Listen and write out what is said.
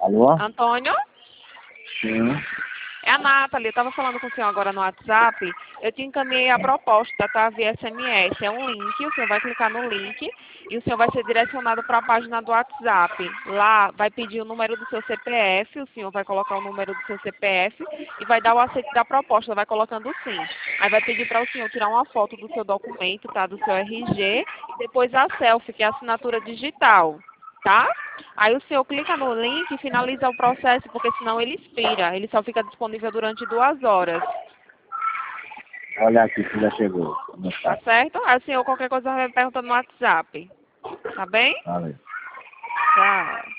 Alô? Antônio? Sim. É a Nathalie, eu estava falando com o senhor agora no WhatsApp. Eu te encaminhei a proposta, tá? Via SMS. É um link, o senhor vai clicar no link e o senhor vai ser direcionado para a página do WhatsApp. Lá vai pedir o número do seu CPF, o senhor vai colocar o número do seu CPF e vai dar o aceite da proposta, vai colocando sim. Aí vai pedir para o senhor tirar uma foto do seu documento, tá? Do seu RG e depois a selfie, que é a assinatura digital, tá? Aí o senhor clica no link e finaliza o processo, porque senão ele expira. Ele só fica disponível durante 2 horas. Olha aqui se já chegou. Tá certo? Aí o senhor qualquer coisa vai me perguntando no WhatsApp. Tá bem? Valeu. Tchau.